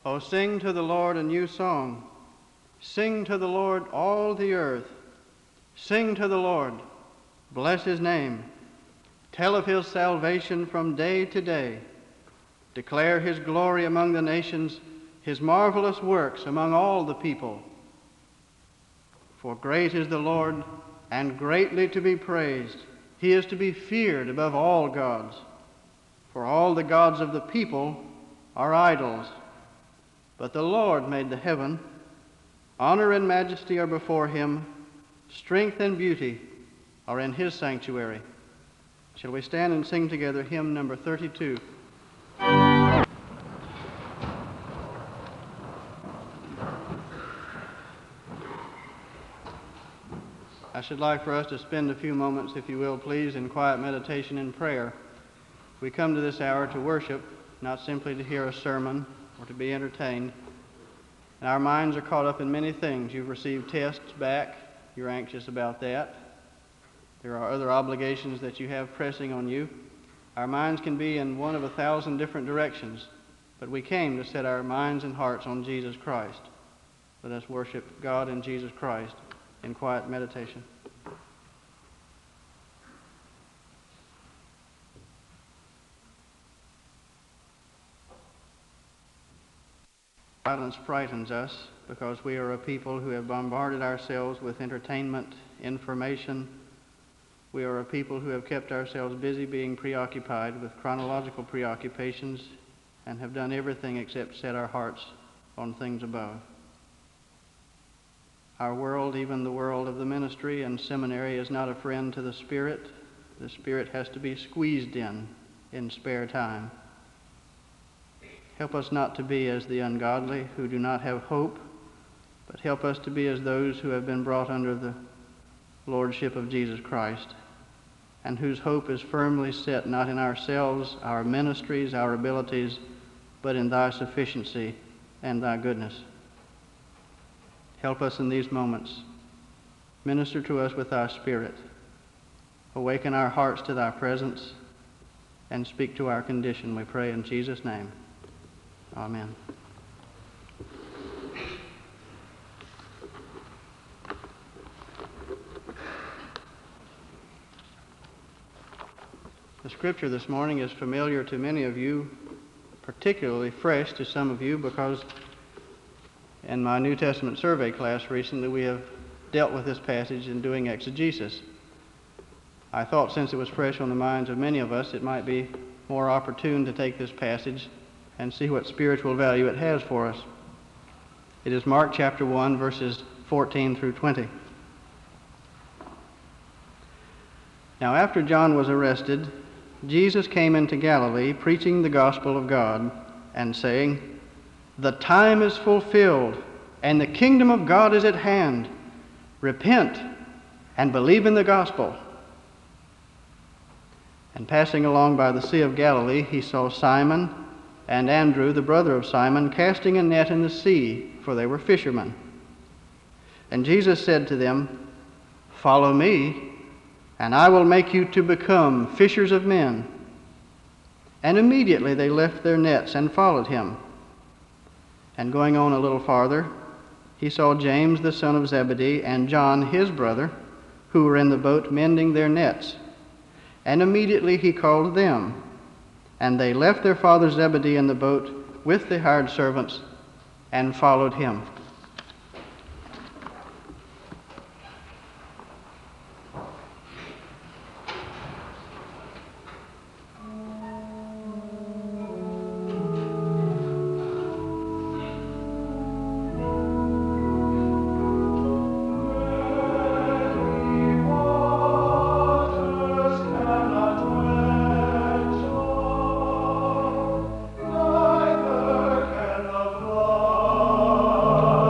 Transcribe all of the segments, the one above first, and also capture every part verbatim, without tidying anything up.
Oh, sing to the Lord a new song. Sing to the Lord all the earth. Sing to the Lord. Bless his name. Tell of his salvation from day to day. Declare his glory among the nations, his marvelous works among all the people. For great is the Lord, and greatly to be praised. He is to be feared above all gods. For all the gods of the people are idols. But the Lord made the heaven. Honor and majesty are before him. Strength and beauty are in his sanctuary. Shall we stand and sing together hymn number thirty-two? I should like for us to spend a few moments, if you will, please, in quiet meditation and prayer. We come to this hour to worship, not simply to hear a sermon or to be entertained. And our minds are caught up in many things. You've received tests back. You're anxious about that. There are other obligations that you have pressing on you. Our minds can be in one of a thousand different directions, but we came to set our minds and hearts on Jesus Christ. Let us worship God and Jesus Christ in quiet meditation. Silence frightens us because we are a people who have bombarded ourselves with entertainment, information. We are a people who have kept ourselves busy being preoccupied with chronological preoccupations and have done everything except set our hearts on things above. Our world, even the world of the ministry and seminary, is not a friend to the Spirit. The Spirit has to be squeezed in in spare time. Help us not to be as the ungodly who do not have hope, but help us to be as those who have been brought under the lordship of Jesus Christ, and whose hope is firmly set not in ourselves, our ministries, our abilities, but in thy sufficiency and thy goodness. Help us in these moments. Minister to us with thy Spirit. Awaken our hearts to thy presence and speak to our condition, we pray in Jesus' name. Amen. The scripture this morning is familiar to many of you, particularly fresh to some of you, because in my New Testament survey class recently we have dealt with this passage in doing exegesis. I thought since it was fresh on the minds of many of us, it might be more opportune to take this passage and see what spiritual value it has for us. It is Mark chapter one, verses fourteen through twenty. Now after John was arrested, Jesus came into Galilee, preaching the gospel of God, and saying, "The time is fulfilled, and the kingdom of God is at hand. Repent and believe in the gospel." And passing along by the Sea of Galilee, he saw Simon and Andrew, the brother of Simon, casting a net in the sea, for they were fishermen. And Jesus said to them, "Follow me, and I will make you to become fishers of men." And immediately they left their nets and followed him. And going on a little farther, he saw James the son of Zebedee and John his brother, who were in the boat mending their nets. And immediately he called them. And they left their father Zebedee in the boat with the hired servants and followed him. Neither can the flood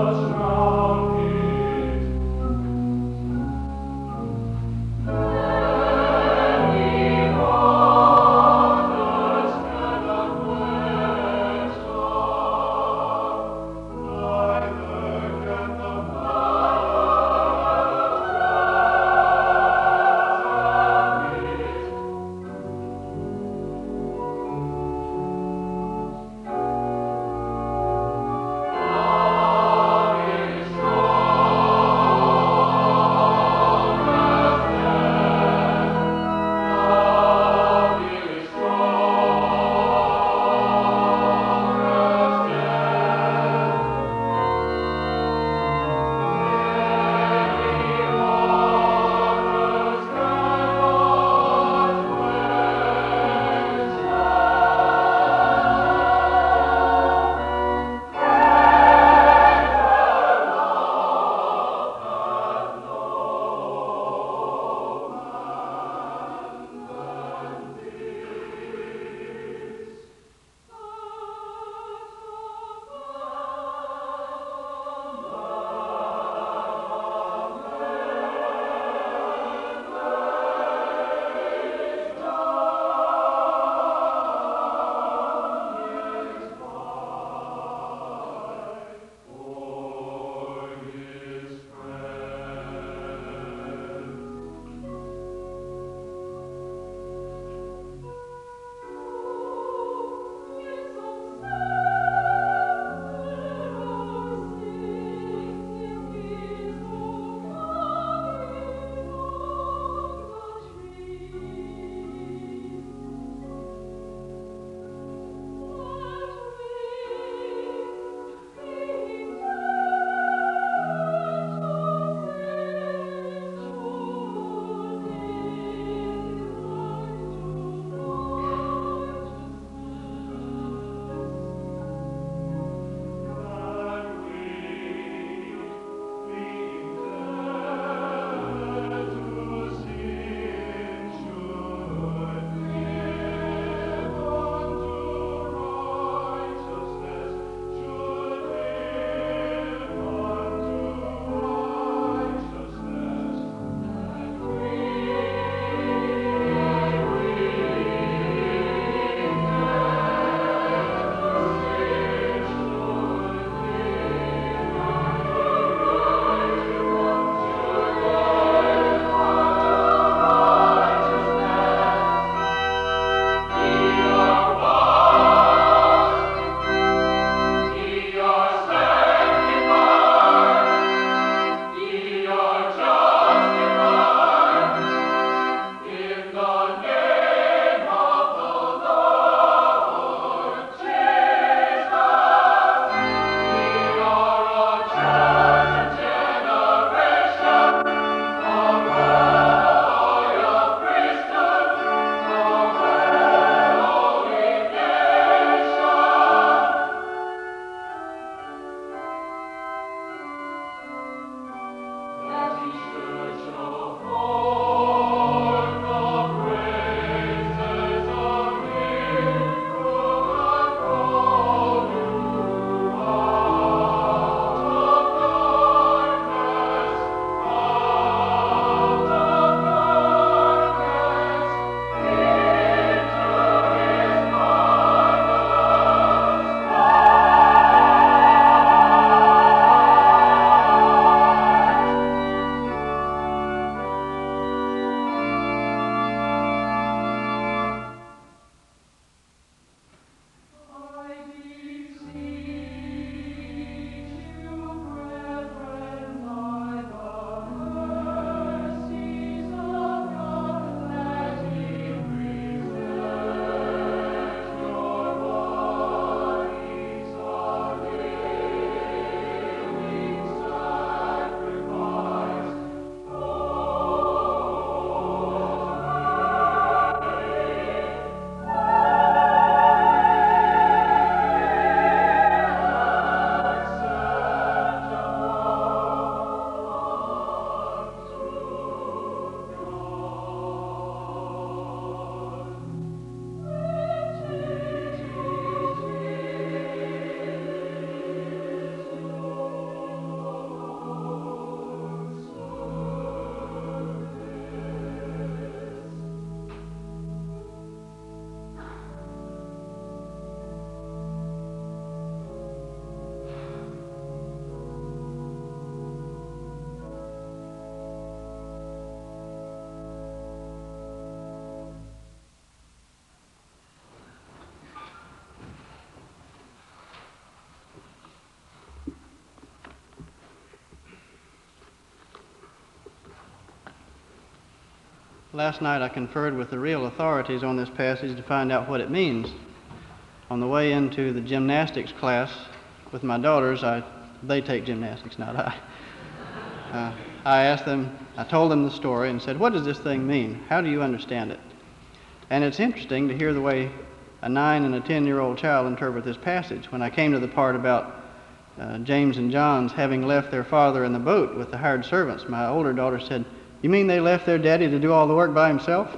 Last night I conferred with the real authorities on this passage to find out what it means. On the way into the gymnastics class with my daughters, I, they take gymnastics, not I. Uh, I asked them, I told them the story and said, what does this thing mean? How do you understand it? And it's interesting to hear the way a nine and a ten-year-old child interpret this passage. When I came to the part about uh, James and John's having left their father in the boat with the hired servants, my older daughter said, you mean they left their daddy to do all the work by himself?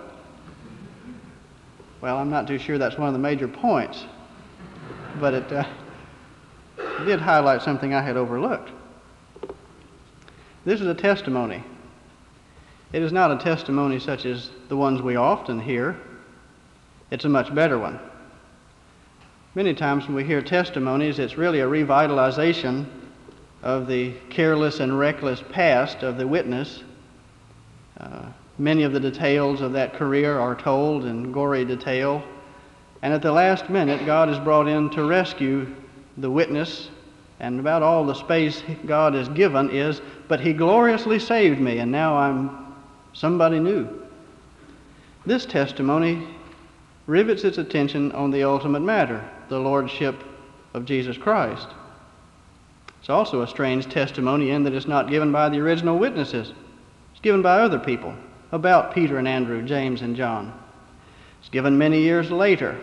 Well, I'm not too sure that's one of the major points, but it uh, did highlight something I had overlooked. This is a testimony. It is not a testimony such as the ones we often hear. It's a much better one. Many times when we hear testimonies, it's really a revitalization of the careless and reckless past of the witness. Uh, many of the details of that career are told in gory detail, and at the last minute God is brought in to rescue the witness, and about all the space God has given is, but he gloriously saved me and now I'm somebody new. This testimony rivets its attention on the ultimate matter, the lordship of Jesus Christ. It's also a strange testimony in that it's not given by the original witnesses. It's given by other people about Peter and Andrew, James and John. It's given many years later.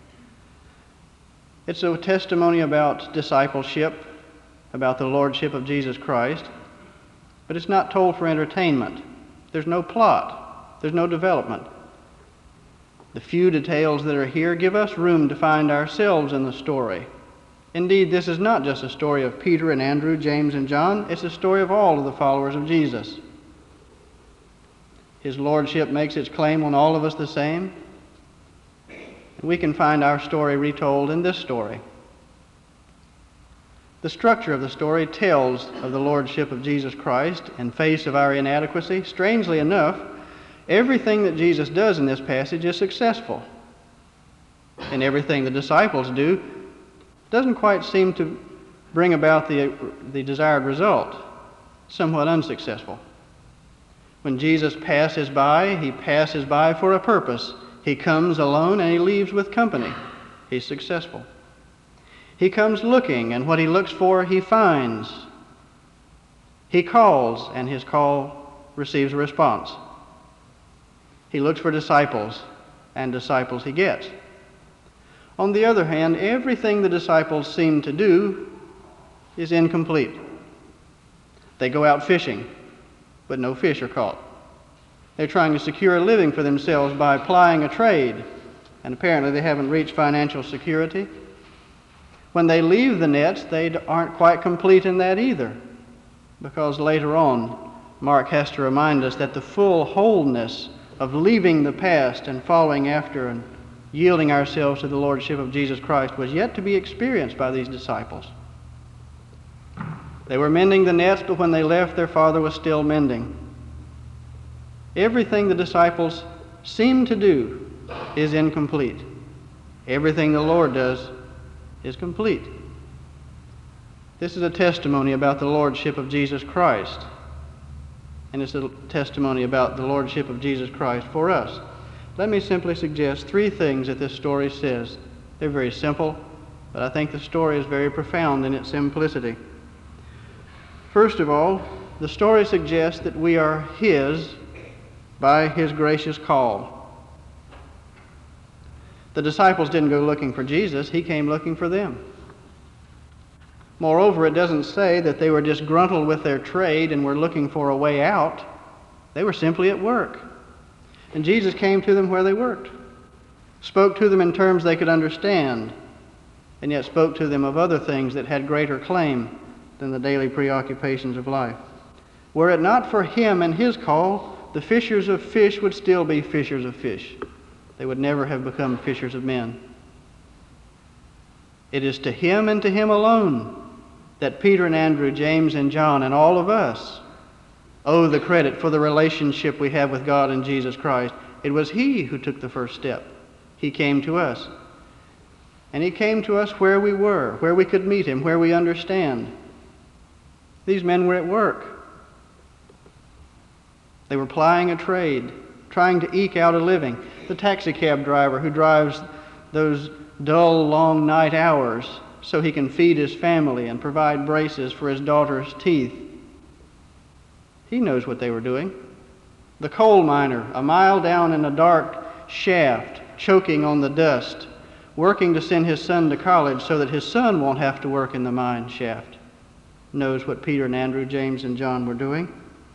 It's a testimony about discipleship, about the lordship of Jesus Christ, but it's not told for entertainment. There's no plot. There's no development. The few details that are here give us room to find ourselves in the story. Indeed, this is not just a story of Peter and Andrew, James and John. It's a story of all of the followers of Jesus. His lordship makes its claim on all of us the same. We can find our story retold in this story. The structure of the story tells of the lordship of Jesus Christ in face of our inadequacy. Strangely enough, everything that Jesus does in this passage is successful. And everything the disciples do doesn't quite seem to bring about the, the desired result. Somewhat unsuccessful. When Jesus passes by, he passes by for a purpose. He comes alone and he leaves with company. He's successful. He comes looking, and what he looks for, he finds. He calls, and his call receives a response. He looks for disciples, and disciples he gets. On the other hand, everything the disciples seem to do is incomplete. They go out fishing, but no fish are caught. They're trying to secure a living for themselves by plying a trade, and apparently they haven't reached financial security. When they leave the nets, they aren't quite complete in that either, because later on, Mark has to remind us that the full wholeness of leaving the past and following after and yielding ourselves to the lordship of Jesus Christ was yet to be experienced by these disciples. They were mending the nets, but when they left, their father was still mending. Everything the disciples seem to do is incomplete. Everything the Lord does is complete. This is a testimony about the lordship of Jesus Christ, and it's a testimony about the lordship of Jesus Christ for us. Let me simply suggest three things that this story says. They're very simple, but I think the story is very profound in its simplicity. First of all, the story suggests that we are His by His gracious call. The disciples didn't go looking for Jesus. He came looking for them. Moreover, it doesn't say that they were disgruntled with their trade and were looking for a way out. They were simply at work. And Jesus came to them where they worked, spoke to them in terms they could understand, and yet spoke to them of other things that had greater claim than the daily preoccupations of life. Were it not for Him and His call, the fishers of fish would still be fishers of fish. They would never have become fishers of men. It is to Him and to Him alone that Peter and Andrew, James and John, and all of us owe the credit for the relationship we have with God and Jesus Christ. It was He who took the first step. He came to us. And He came to us where we were, where we could meet Him, where we understand. These men were at work. They were plying a trade. trying to eke out a living. The taxi cab driver who drives those dull, long night hours so he can feed his family and provide braces for his daughter's teeth. He knows what they were doing. The coal miner, a mile down in a dark shaft, choking on the dust, working to send his son to college so that his son won't have to work in the mine shaft, knows what Peter and Andrew, James and John were doing.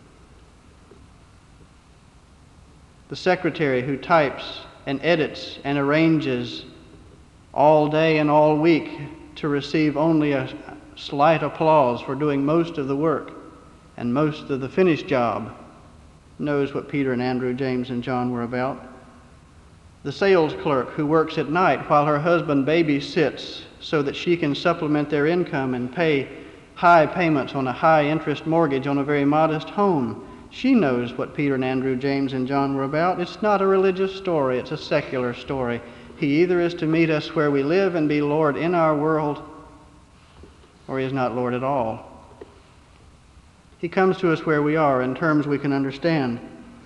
The secretary who types and edits and arranges all day and all week to receive only a slight applause for doing most of the work and most of the finished job, knows what Peter and Andrew, James and John were about. The sales clerk who works at night while her husband babysits so that she can supplement their income and pay high payments on a high interest mortgage on a very modest home, she knows what Peter and Andrew, James and John were about. It's not a religious story, it's a secular story. He either is to meet us where we live and be Lord in our world, or he is not Lord at all. He comes to us where we are in terms we can understand.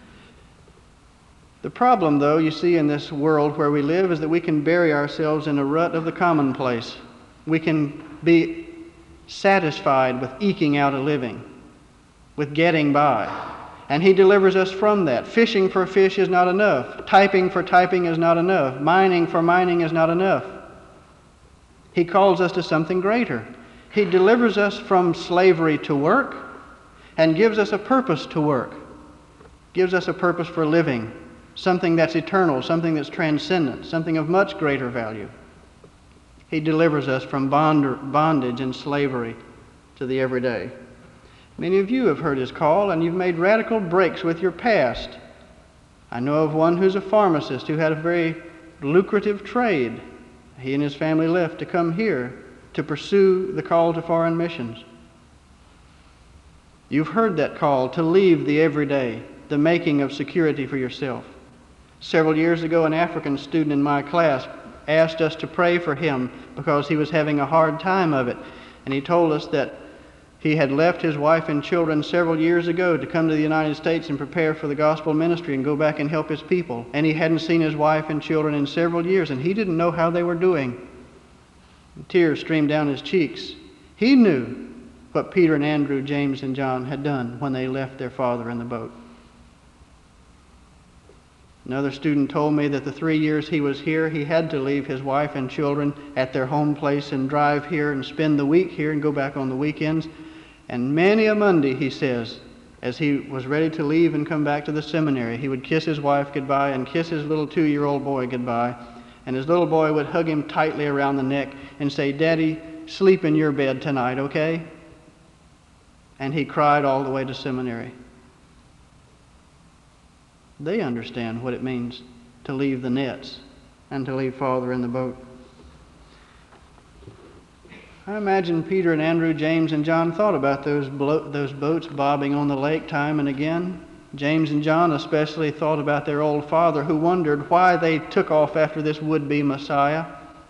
The problem, though, you see in this world where we live is that we can bury ourselves in a rut of the commonplace. We can be satisfied with eking out a living, with getting by. And he delivers us from that. Fishing for fish is not enough. Typing for typing is not enough. Mining for mining is not enough. He calls us to something greater. He delivers us from slavery to work and gives us a purpose to work. Gives us a purpose for living. Something that's eternal, something that's transcendent, something of much greater value. He delivers us from bond, bondage and slavery to the everyday. Many of you have heard his call, and you've made radical breaks with your past. I know of one who's a pharmacist who had a very lucrative trade. He and his family left to come here to pursue the call to foreign missions. You've heard that call to leave the everyday, the making of security for yourself. Several years ago, an African student in my class asked us to pray for him because he was having a hard time of it. And he told us that he had left his wife and children several years ago to come to the United States and prepare for the gospel ministry and go back and help his people. And he hadn't seen his wife and children in several years, and he didn't know how they were doing. Tears streamed down his cheeks. He knew what Peter and Andrew, James and John had done when they left their father in the boat. Another student told me that the three years he was here, he had to leave his wife and children at their home place and drive here and spend the week here and go back on the weekends. And many a Monday, he says, as he was ready to leave and come back to the seminary, he would kiss his wife goodbye and kiss his little two-year-old boy goodbye. And his little boy would hug him tightly around the neck and say, "Daddy, sleep in your bed tonight, okay?" And he cried all the way to seminary. They understand what it means to leave the nets and to leave Father in the boat. I imagine Peter and Andrew, James and John thought about those, blo- those boats bobbing on the lake time and again. James and John especially thought about their old father, who wondered why they took off after this would-be Messiah.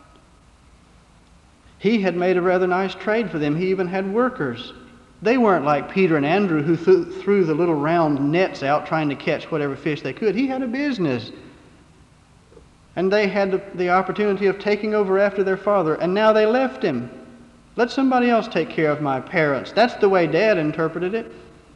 He had made a rather nice trade for them. He even had workers. They weren't like Peter and Andrew, who th- threw the little round nets out trying to catch whatever fish they could. He had a business. And they had the, the opportunity of taking over after their father, and now they left him. Let somebody else take care of my parents. That's the way Dad interpreted it.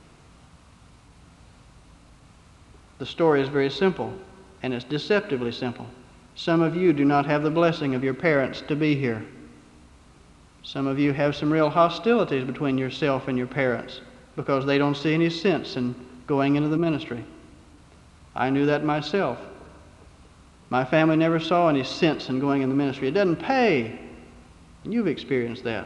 The story is very simple, and it's deceptively simple. Some of you do not have the blessing of your parents to be here. Some of you have some real hostilities between yourself and your parents because they don't see any sense in going into the ministry. I knew that myself. My family never saw any sense in going in the ministry. It doesn't pay. You've experienced that.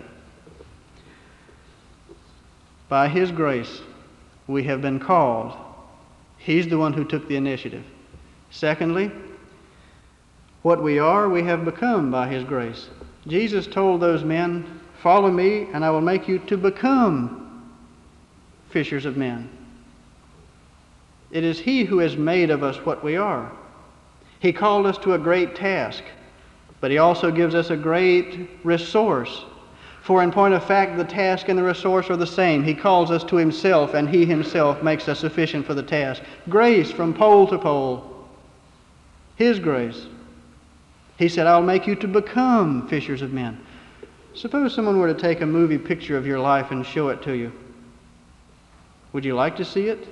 By His grace, we have been called. He's the one who took the initiative. Secondly, what we are, we have become by His grace. Jesus told those men, "Follow me, and I will make you to become fishers of men." It is He who has made of us what we are. He called us to a great task, but He also gives us a great resource. For in point of fact, the task and the resource are the same. He calls us to himself, and he himself makes us sufficient for the task. Grace from pole to pole. His grace. He said, I'll make you to become fishers of men. Suppose someone were to take a movie picture of your life and show it to you. Would you like to see it?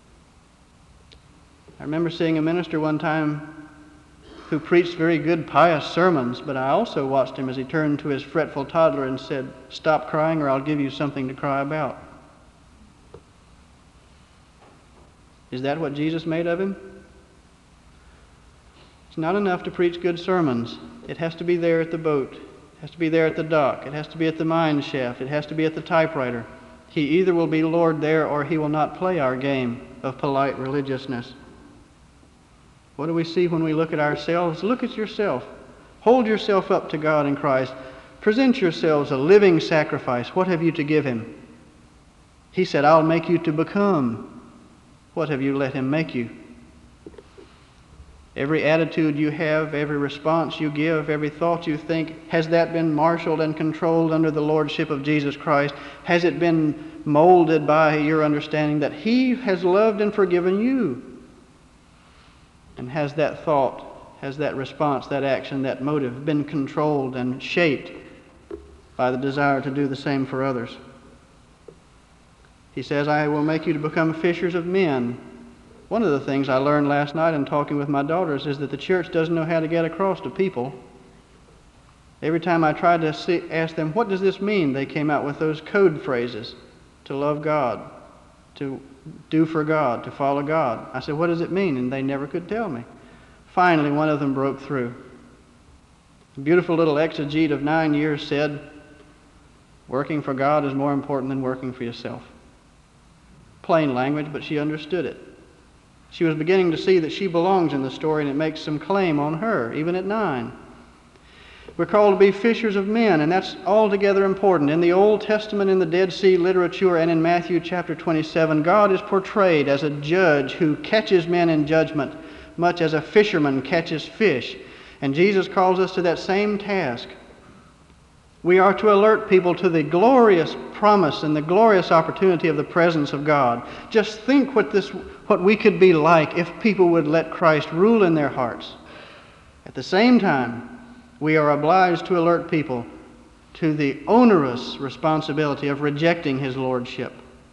I remember seeing a minister one time who preached very good, pious sermons, but I also watched him as he turned to his fretful toddler and said, stop crying or I'll give you something to cry about. Is that what Jesus made of him? It's not enough to preach good sermons. It has to be there at the boat. It has to be there at the dock. It has to be at the mine shaft. It has to be at the typewriter. He either will be Lord there or he will not play our game of polite religiousness. What do we see when we look at ourselves? Look at yourself. Hold yourself up to God in Christ. Present yourselves a living sacrifice. What have you to give him? He said, I'll make you to become. What have you let him make you? Every attitude you have, every response you give, every thought you think, has that been marshaled and controlled under the lordship of Jesus Christ? Has it been molded by your understanding that he has loved and forgiven you? And has that thought, has that response, that action, that motive been controlled and shaped by the desire to do the same for others? He says, I will make you to become fishers of men. One of the things I learned last night in talking with my daughters is that the church doesn't know how to get across to people. Every time I tried to see, ask them, what does this mean? They came out with those code phrases. To love God, to do for God, to follow God. I said, what does it mean? And they never could tell me. Finally, one of them broke through. A beautiful little exegete of nine years said, working for God is more important than working for yourself. Plain language, but she understood it. She was beginning to see that she belongs in the story and it makes some claim on her, even at nine. We're called to be fishers of men, and that's altogether important. In the Old Testament, in the Dead Sea literature, and in Matthew chapter twenty-seven, God is portrayed as a judge who catches men in judgment, much as a fisherman catches fish. And Jesus calls us to that same task. We are to alert people to the glorious promise and the glorious opportunity of the presence of God. Just think what this, what we could be like if people would let Christ rule in their hearts. At the same time, we are obliged to alert people to the onerous responsibility of rejecting his lordship.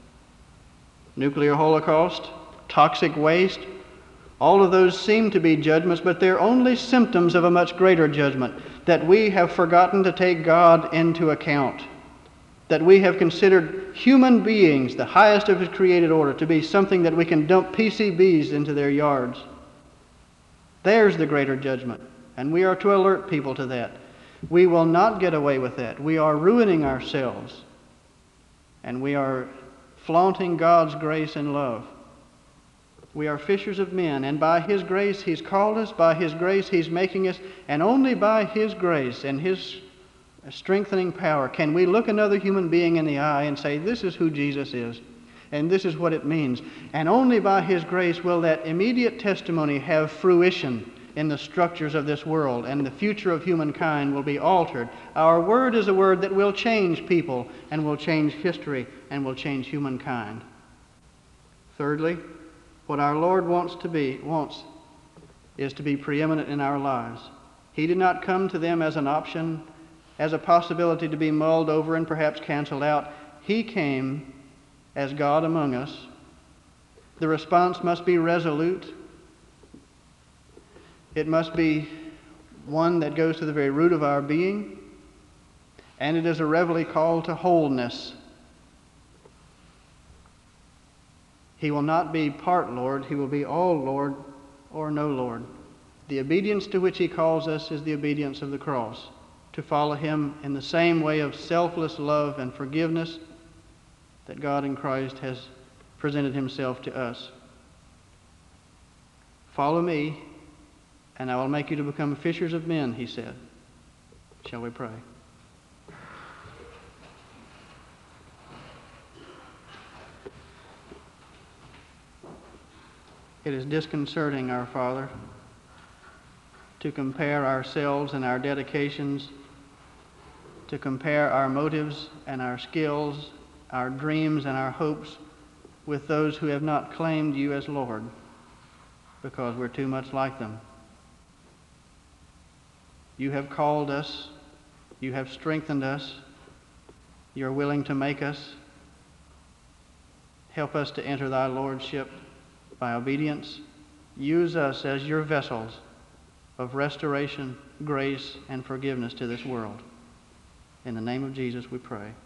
Nuclear holocaust, toxic waste, all of those seem to be judgments, but they're only symptoms of a much greater judgment, that we have forgotten to take God into account, that we have considered human beings, the highest of his created order, to be something that we can dump P C Bs into their yards. There's the greater judgment. And we are to alert people to that. We will not get away with that. We are ruining ourselves. And we are flaunting God's grace and love. We are fishers of men, and by his grace he's called us, by his grace he's making us, and only by his grace and his strengthening power can we look another human being in the eye and say, this is who Jesus is, and this is what it means. And only by his grace will that immediate testimony have fruition in the structures of this world, and the future of humankind will be altered. Our word is a word that will change people, and will change history, and will change humankind. Thirdly, what our Lord wants to be, wants, is to be preeminent in our lives. He did not come to them as an option, as a possibility to be mulled over and perhaps canceled out. He came as God among us. The response must be resolute. It must be one that goes to the very root of our being, and it is a reveille call to wholeness. He will not be part Lord, he will be all Lord or no Lord. The obedience to which he calls us is the obedience of the cross, to follow him in the same way of selfless love and forgiveness that God in Christ has presented himself to us. Follow me, and I will make you to become fishers of men, he said. Shall we pray? It is disconcerting, our Father, to compare ourselves and our dedications to compare our motives and our skills, our dreams and our hopes with those who have not claimed you as Lord, because we're too much like them. You have called us. You have strengthened us. You're willing to make us. Help us to enter thy lordship by obedience. Use us as your vessels of restoration, grace, and forgiveness to this world. In the name of Jesus we pray.